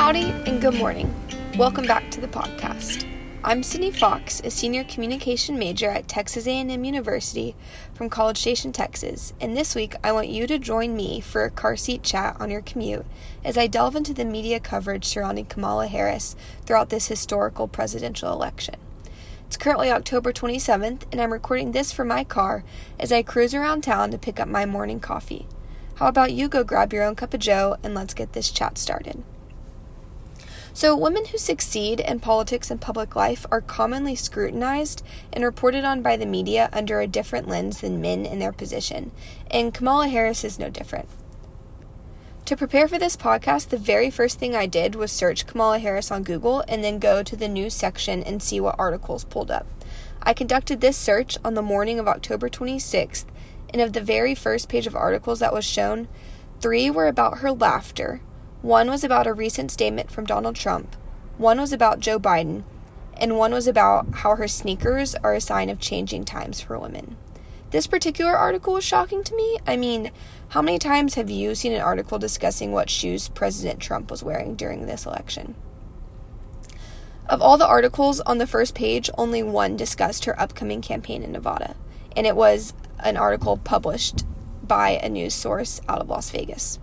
Howdy and good morning. Welcome back to the podcast. I'm Sydney Fox, a senior communication major at Texas A&M University from College Station, Texas, and this week I want you to join me for a car seat chat on your commute as I delve into the media coverage surrounding Kamala Harris throughout this historical presidential election. It's currently October 27th, and I'm recording this from my car as I cruise around town to pick up my morning coffee. How about you go grab your own cup of joe and let's get this chat started. So, women who succeed in politics and public life are commonly scrutinized and reported on by the media under a different lens than men in their position, and Kamala Harris is no different. To prepare for this podcast, the very first thing I did was search Kamala Harris on Google and then go to the news section and see what articles pulled up. I conducted this search on the morning of October 26th, and of the very first page of articles that was shown, 3 were about her laughter. 1 was about a recent statement from Donald Trump, 1 was about Joe Biden, and 1 was about how her sneakers are a sign of changing times for women. This particular article was shocking to me. I mean, how many times have you seen an article discussing what shoes President Trump was wearing during this election? Of all the articles on the first page, only 1 discussed her upcoming campaign in Nevada, and it was an article published by a news source out of Las Vegas.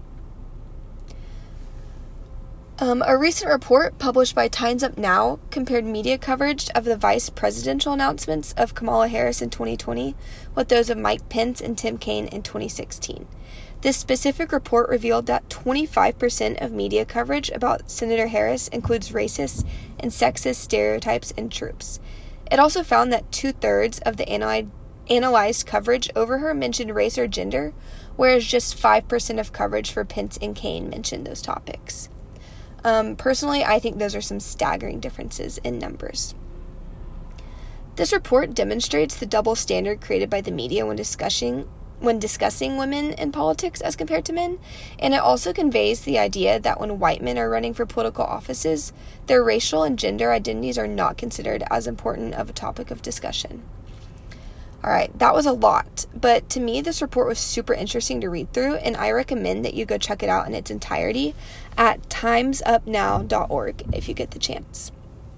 A recent report published by Time's Up Now compared media coverage of the vice presidential announcements of Kamala Harris in 2020 with those of Mike Pence and Tim Kaine in 2016. This specific report revealed that 25% of media coverage about Senator Harris includes racist and sexist stereotypes and tropes. It also found that 2/3 of the analyzed coverage over her mentioned race or gender, whereas just 5% of coverage for Pence and Kaine mentioned those topics. Personally, I think those are some staggering differences in numbers. This report demonstrates the double standard created by the media when discussing women in politics as compared to men, and it also conveys the idea that when white men are running for political offices, their racial and gender identities are not considered as important of a topic of discussion. Alright, that was a lot, but to me this report was super interesting to read through, and I recommend that you go check it out in its entirety at timesupnow.org if you get the chance.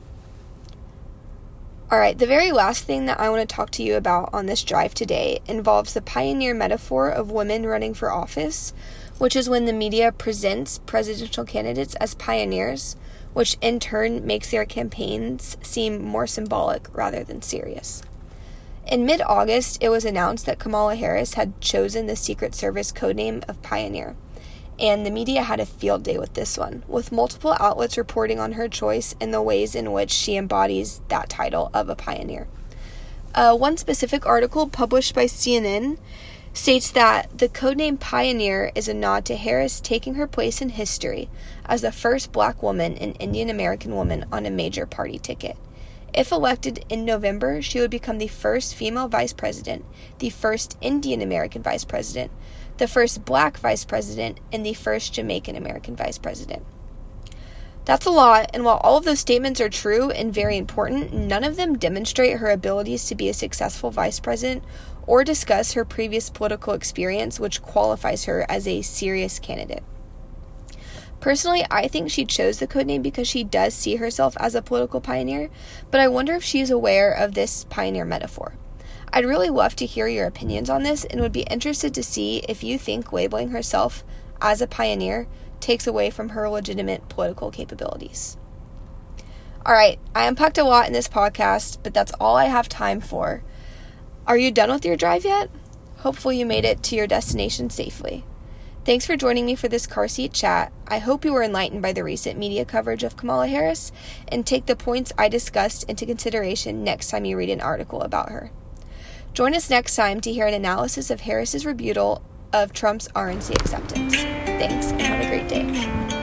Alright, the very last thing that I want to talk to you about on this drive today involves the pioneer metaphor of women running for office, which is when the media presents presidential candidates as pioneers, which in turn makes their campaigns seem more symbolic rather than serious. In mid-August, it was announced that Kamala Harris had chosen the Secret Service codename of Pioneer, and the media had a field day with this one, with multiple outlets reporting on her choice and the ways in which she embodies that title of a pioneer. One specific article published by CNN states that the codename Pioneer is a nod to Harris taking her place in history as the first Black woman and Indian American woman on a major party ticket. If elected in November, she would become the first female vice president, the first Indian American vice president, the first Black vice president, and the first Jamaican American vice president. That's a lot, and while all of those statements are true and very important, none of them demonstrate her abilities to be a successful vice president or discuss her previous political experience, which qualifies her as a serious candidate. Personally, I think she chose the codename because she does see herself as a political pioneer, but I wonder if she is aware of this pioneer metaphor. I'd really love to hear your opinions on this and would be interested to see if you think labeling herself as a pioneer takes away from her legitimate political capabilities. Alright, I unpacked a lot in this podcast, but that's all I have time for. Are you done with your drive yet? Hopefully you made it to your destination safely. Thanks for joining me for this car seat chat. I hope you were enlightened by the recent media coverage of Kamala Harris and take the points I discussed into consideration next time you read an article about her. Join us next time to hear an analysis of Harris's rebuttal of Trump's RNC acceptance. Thanks, and have a great day.